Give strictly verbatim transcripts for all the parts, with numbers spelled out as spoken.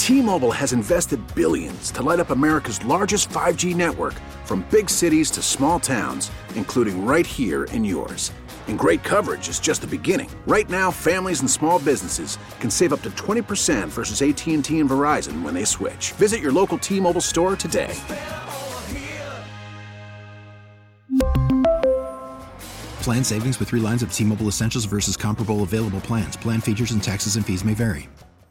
T-Mobile has invested billions to light up America's largest five G network, from big cities to small towns, including right here in yours. And great coverage is just the beginning. Right now, families and small businesses can save up to twenty percent versus A T and T and Verizon when they switch. Visit your local T-Mobile store today. Plan savings with three lines of T-Mobile Essentials versus comparable available plans. Plan features and taxes and fees may vary.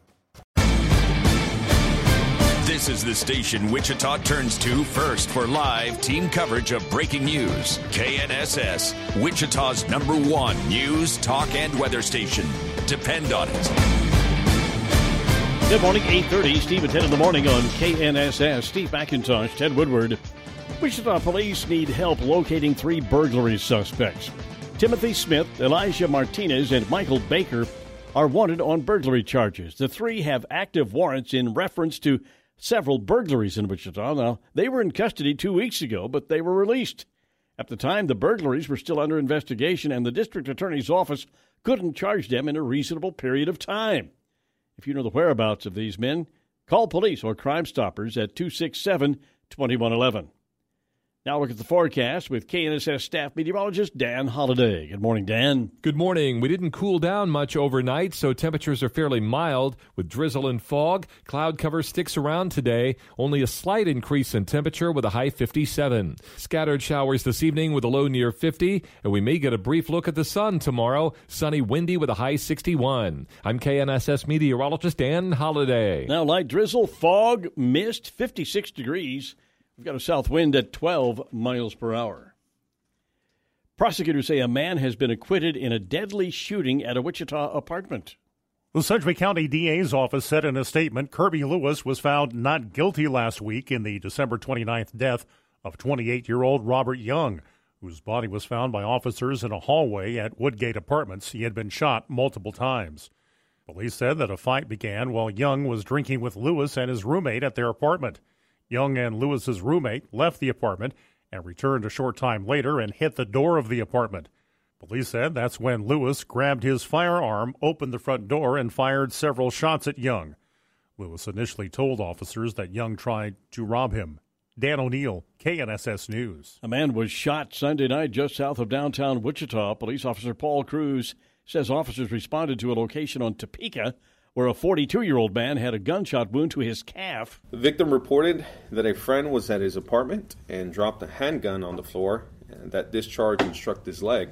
This is the station Wichita turns to first for live team coverage of breaking news. K N S S, Wichita's number one news, talk, and weather station. Depend on it. Good morning, eight thirty. Steve at ten in the morning on K N S S. Steve McIntosh, Ted Woodward. Wichita police need help locating three burglary suspects. Timothy Smith, Elijah Martinez, and Michael Baker are wanted on burglary charges. The three have active warrants in reference to several burglaries in Wichita. Now, they were in custody two weeks ago, but they were released. At the time, the burglaries were still under investigation, and the district attorney's office couldn't charge them in a reasonable period of time. If you know the whereabouts of these men, call police or Crime Stoppers at two six seven, two one one one. Now look at the forecast with K N S S staff meteorologist Dan Holliday. Good morning, Dan. Good morning. We didn't cool down much overnight, so temperatures are fairly mild with drizzle and fog. Cloud cover sticks around today. Only a slight increase in temperature with a high fifty-seven. Scattered showers this evening with a low near fifty, and we may get a brief look at the sun tomorrow. Sunny, windy with a high sixty-one. I'm K N S S meteorologist Dan Holliday. Now light drizzle, fog, mist, fifty-six degrees. We've got a south wind at twelve miles per hour. Prosecutors say a man has been acquitted in a deadly shooting at a Wichita apartment. The Sedgwick County D A's office said in a statement, Kirby Lewis was found not guilty last week in the December twenty-ninth death of twenty-eight-year-old Robert Young, whose body was found by officers in a hallway at Woodgate Apartments. He had been shot multiple times. Police said that a fight began while Young was drinking with Lewis and his roommate at their apartment. Young and Lewis's roommate left the apartment and returned a short time later and hit the door of the apartment. Police said that's when Lewis grabbed his firearm, opened the front door, and fired several shots at Young. Lewis initially told officers that Young tried to rob him. Dan O'Neill, K N S S News. A man was shot Sunday night just south of downtown Wichita. Police officer Paul Cruz says officers responded to a location on Topeka where a forty-two-year-old man had a gunshot wound to his calf. The victim reported that a friend was at his apartment and dropped a handgun on the floor, and that discharge and struck his leg.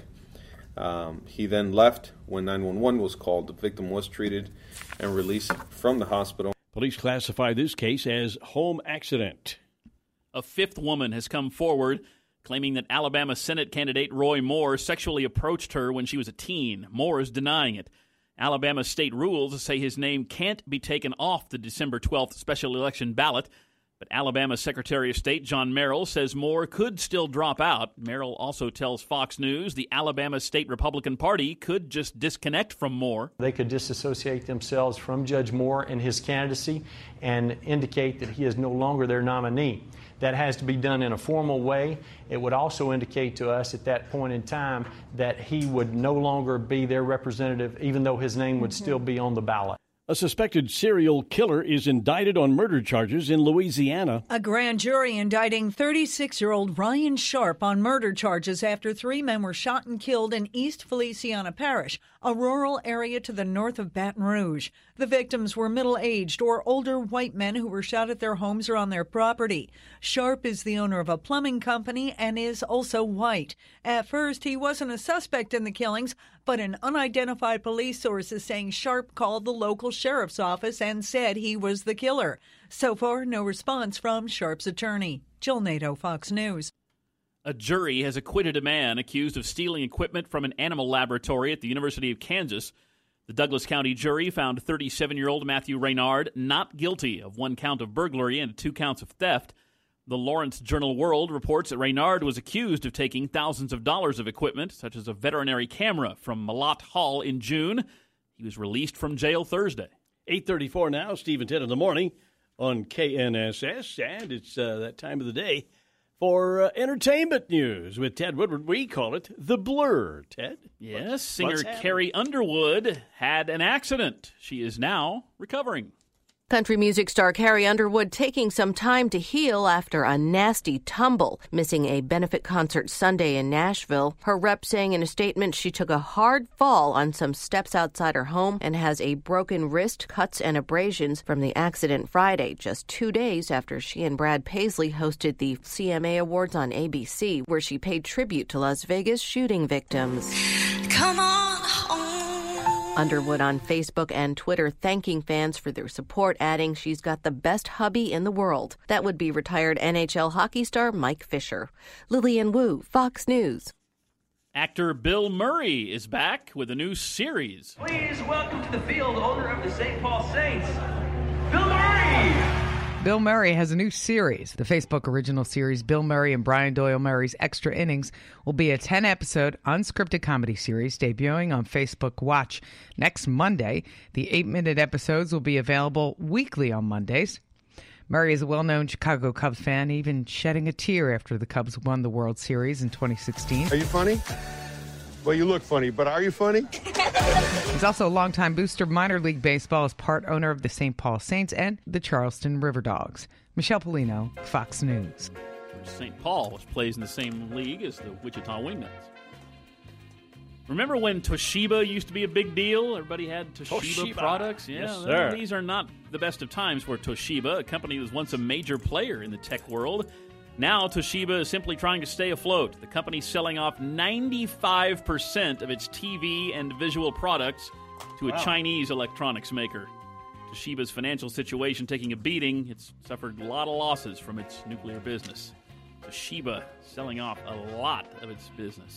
Um, he then left when nine one one was called. The victim was treated and released from the hospital. Police classify this case as home accident. A fifth woman has come forward claiming that Alabama Senate candidate Roy Moore sexually approached her when she was a teen. Moore is denying it. Alabama state rules say his name can't be taken off the December twelfth special election ballot, but Alabama Secretary of State John Merrill says Moore could still drop out. Merrill also tells Fox News the Alabama State Republican Party could just disconnect from Moore. They could disassociate themselves from Judge Moore and his candidacy and indicate that he is no longer their nominee. That has to be done in a formal way. It would also indicate to us at that point in time that he would no longer be their representative, even though his name would still be on the ballot. A suspected serial killer is indicted on murder charges in Louisiana. A grand jury indicting thirty-six-year-old Ryan Sharp on murder charges after three men were shot and killed in East Feliciana Parish, a rural area to the north of Baton Rouge. The victims were middle-aged or older white men who were shot at their homes or on their property. Sharp is the owner of a plumbing company and is also white. At first, he wasn't a suspect in the killings, but an unidentified police source is saying Sharp called the local sheriff's office and said he was the killer. So far, no response from Sharp's attorney. Jill Nato, Fox News. A jury has acquitted a man accused of stealing equipment from an animal laboratory at the University of Kansas. The Douglas County jury found thirty-seven-year-old Matthew Reynard not guilty of one count of burglary and two counts of theft. The Lawrence Journal-World reports that Reynard was accused of taking thousands of dollars of equipment, such as a veterinary camera, from Malott Hall in June. He was released from jail Thursday. eight thirty-four now, Steve and Ted in the morning on K N S S, and it's uh, that time of the day for uh, entertainment news with Ted Woodward. We call it The Blur, Ted. Yes, what's, singer what's Carrie Underwood had an accident. She is now recovering. Country music star Carrie Underwood taking some time to heal after a nasty tumble, missing a benefit concert Sunday in Nashville. Her rep saying in a statement she took a hard fall on some steps outside her home and has a broken wrist, cuts, and abrasions from the accident Friday, just two days after she and Brad Paisley hosted the C M A Awards on A B C, where she paid tribute to Las Vegas shooting victims. Come on home. Underwood on Facebook and Twitter thanking fans for their support, adding she's got the best hubby in the world. That would be retired N H L hockey star Mike Fisher. Lillian Wu, Fox News. Actor Bill Murray is back with a new series. Please welcome to the field, owner of the Saint Paul Saints, Bill Murray! Bill Murray has a new series. The Facebook original series, Bill Murray and Brian Doyle Murray's Extra Innings, will be a ten-episode unscripted comedy series debuting on Facebook Watch next Monday. The eight-minute episodes will be available weekly on Mondays. Murray is a well-known Chicago Cubs fan, even shedding a tear after the Cubs won the World Series in twenty sixteen. Are you funny? Well, you look funny, but are you funny? He's also a longtime booster of minor league baseball as part owner of the Saint Paul Saints and the Charleston River Dogs. Michelle Polino, Fox News. Saint Paul, which plays in the same league as the Wichita Wingnuts. Remember when Toshiba used to be a big deal? Everybody had Toshiba, Toshiba. products. Yeah, Yes, sir. These are not the best of times for Toshiba, a company that was once a major player in the tech world. Now Toshiba is simply trying to stay afloat. The company's selling off ninety-five percent of its T V and visual products to a Wow. Chinese electronics maker. Toshiba's financial situation taking a beating. It's suffered a lot of losses from its nuclear business. Toshiba selling off a lot of its business.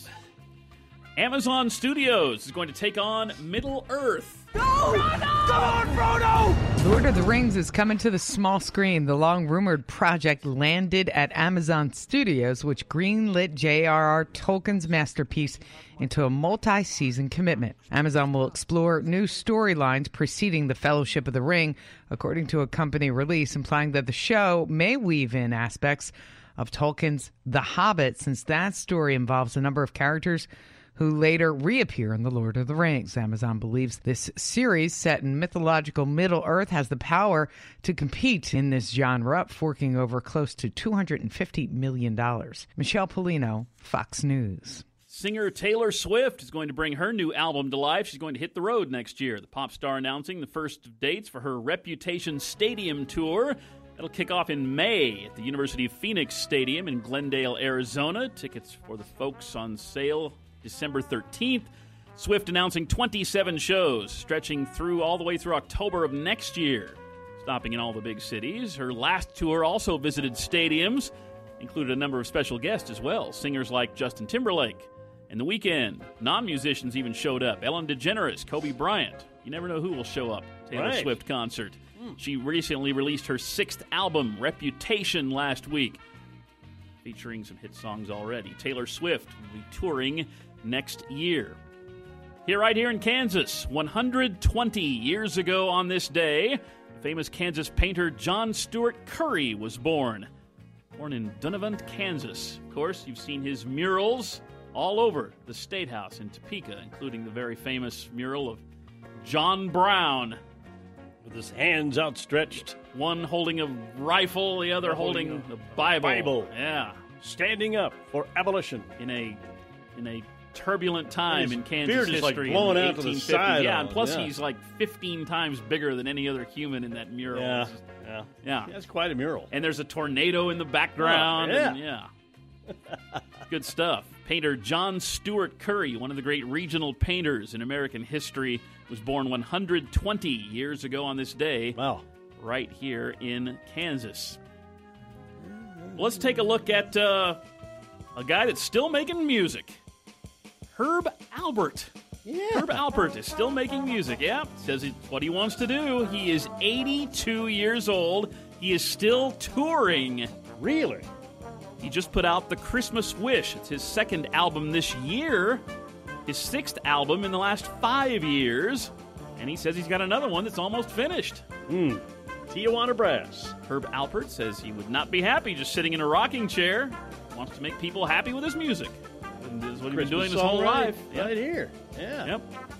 Amazon Studios is going to take on Middle-earth. Go! Come on, Frodo! Lord of the Rings is coming to the small screen. The long-rumored project landed at Amazon Studios, which greenlit J R R. Tolkien's masterpiece into a multi-season commitment. Amazon will explore new storylines preceding the Fellowship of the Ring, according to a company release, implying that the show may weave in aspects of Tolkien's The Hobbit, since that story involves a number of characters who later reappear in The Lord of the Rings. Amazon believes this series, set in mythological Middle-earth, has the power to compete in this genre, forking over close to two hundred fifty million dollars. Michelle Polino, Fox News. Singer Taylor Swift is going to bring her new album to life. She's going to hit the road next year. The pop star announcing the first dates for her Reputation Stadium tour. It'll kick off in May at the University of Phoenix Stadium in Glendale, Arizona. Tickets for the folks on sale December thirteenth. Swift announcing twenty-seven shows, stretching through all the way through October of next year, stopping in all the big cities. Her last tour also visited stadiums, included a number of special guests as well, singers like Justin Timberlake and The Weeknd. Non-musicians even showed up. Ellen DeGeneres, Kobe Bryant. You never know who will show up. Taylor Right. Swift concert. She recently released her sixth album, Reputation, last week, featuring some hit songs already. Taylor Swift will be touring next year. Here, right here in Kansas, one hundred twenty years ago on this day, famous Kansas painter John Stuart Curry was born. Born in Dunavant, Kansas. Of course, you've seen his murals all over the State House in Topeka, including the very famous mural of John Brown, with his hands outstretched. One holding a rifle, the other holding, holding the Bible. Bible. Yeah. Standing up for abolition. In a in a turbulent time his in Kansas beard is history. like blowing in the out to the eighteen fifties. side. Yeah, and plus yeah. he's like fifteen times bigger than any other human in that mural. Yeah, It's just- yeah. yeah. That's quite a mural. And there's a tornado in the background. Oh, yeah. And yeah. Good stuff. Painter John Stuart Curry, one of the great regional painters in American history, was born one hundred twenty years ago on this day. Wow. Right here in Kansas. Let's take a look at uh, a guy that's still making music. Herb Alpert. Yeah. Herb Alpert is still making music. Yeah, says it's what he wants to do. He is eighty-two years old. He is still touring. Really? He just put out The Christmas Wish. It's his second album this year, his sixth album in the last five years, and he says he's got another one that's almost finished. Hmm. Tijuana Brass. Herb Alpert says he would not be happy just sitting in a rocking chair. Wants to make people happy with his music. And this is what he's been doing his whole right, life. Right Yep. here. Yeah. Yep.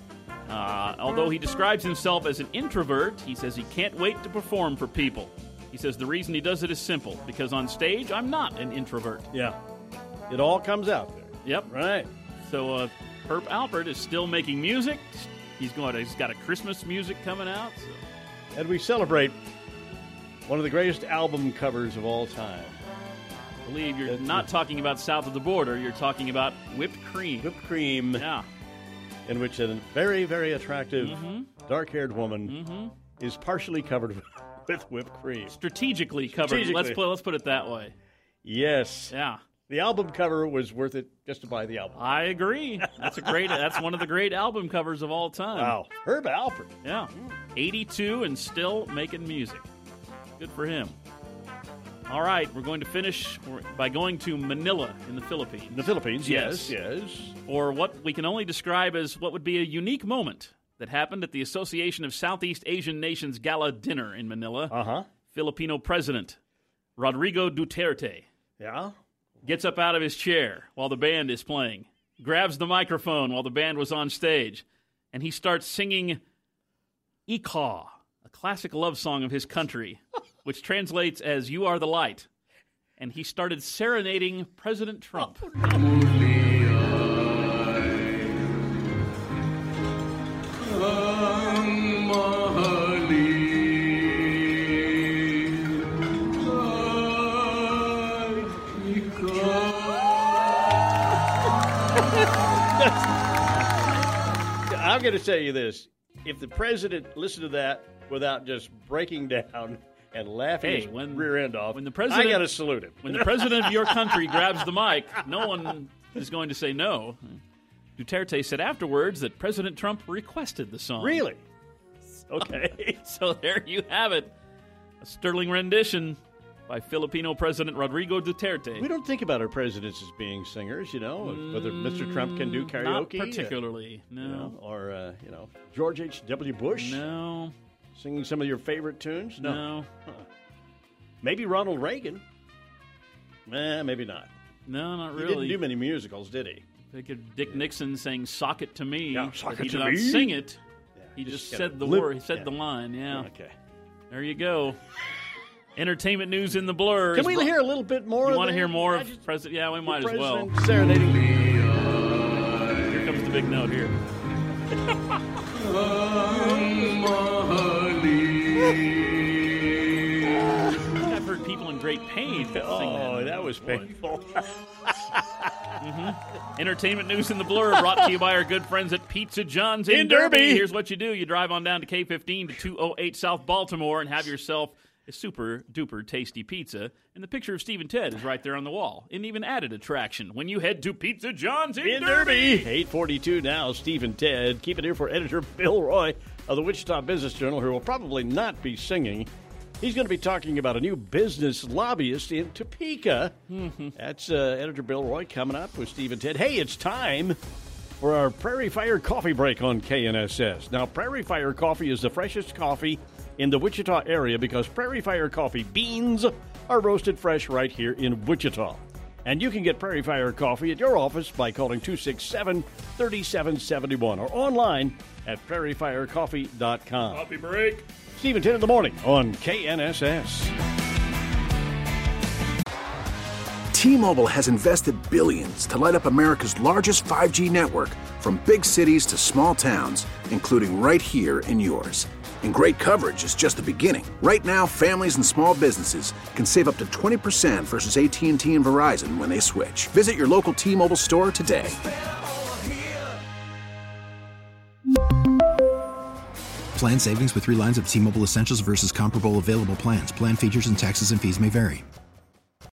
Uh, although he describes himself as an introvert, he says he can't wait to perform for people. He says the reason he does it is simple, because on stage, I'm not an introvert. Yeah. It all comes out there. Yep. Right. So uh, Herb Alpert is still making music. He's going to, he's got a Christmas music coming out. So. And we celebrate one of the greatest album covers of all time. I believe you're That's not it. talking about South of the Border. You're talking about Whipped Cream. Whipped Cream. Yeah. In which a very, very attractive, mm-hmm. dark-haired woman mm-hmm. is partially covered with whipped cream. Strategically covered. Strategically. Let's put, let's put it that way. Yes. Yeah. The album cover was worth it just to buy the album. I agree. That's a great. That's one of the great album covers of all time. Wow. Herb Alpert. Yeah. eighty-two and still making music. Good for him. All right, we're going to finish by going to Manila in the Philippines. The Philippines, yes, yes. yes. Or what we can only describe as what would be a unique moment that happened at the Association of Southeast Asian Nations Gala Dinner in Manila. Uh-huh. Filipino President Rodrigo Duterte. Yeah? Gets up out of his chair while the band is playing, grabs the microphone while the band was on stage, and he starts singing Ikaw, a classic love song of his country, which translates as "You Are the Light." And he started serenading President Trump. I'm going to tell you this. If the president listened to that without just breaking down and laughing Hey, his when- rear end off, when the president- I got to salute him. When the president of your country grabs the mic, no one is going to say no. Duterte said afterwards that President Trump requested the song. Really? Okay. So there you have it. A sterling rendition by Filipino President Rodrigo Duterte. We don't think about our presidents as being singers, you know, whether Mister Trump can do karaoke. Not particularly, uh, no. You know, or, uh, you know, George H W. Bush. No. Singing some of your favorite tunes? No. No. Huh. Maybe Ronald Reagan. Eh, maybe not. No, not He really. didn't do many musicals, did he? Think of Dick Nixon saying "Sock it to me." Yeah, sock but he it did to not me. sing it. Yeah, he just just, kinda said the lip- word. He said yeah. the line. Yeah. Okay. There you go. Entertainment news in the blur. Can is we bro- hear a little bit more You of want to that? hear more I of just- President? Yeah, we might the as well. president serenading. Here comes the big note here. I've heard people in great pain sing Oh, that. that was painful. Mm-hmm. Entertainment news in the blur brought to you by our good friends at Pizza John's in, In Derby. Here's what you do. You drive on down to K fifteen to two oh eight South Baltimore and have yourself a super duper tasty pizza. And the picture of Steve and Ted is right there on the wall. An even added attraction when you head to Pizza John's in, In Derby. Derby. eight forty-two now, Steve and Ted. Keep it here for editor Bill Roy of the Wichita Business Journal, who will probably not be singing. He's going to be talking about a new business lobbyist in Topeka. Mm-hmm. That's uh, editor Bill Roy coming up with Steve and Ted. Hey, it's time for our Prairie Fire Coffee Break on K N S S. Now, Prairie Fire Coffee is the freshest coffee in the Wichita area because Prairie Fire Coffee beans are roasted fresh right here in Wichita. And you can get Prairie Fire Coffee at your office by calling two six seven, three seven seven one or online at prairie fire coffee dot com. Coffee break. Steve and Ted in the morning on K N S S. T-Mobile has invested billions to light up America's largest five G network, from big cities to small towns, including right here in yours. And great coverage is just the beginning. Right now, families and small businesses can save up to twenty percent versus A T and T and Verizon when they switch. Visit your local T-Mobile store today. Plan savings with three lines of T-Mobile Essentials versus comparable available plans. Plan features and taxes and fees may vary.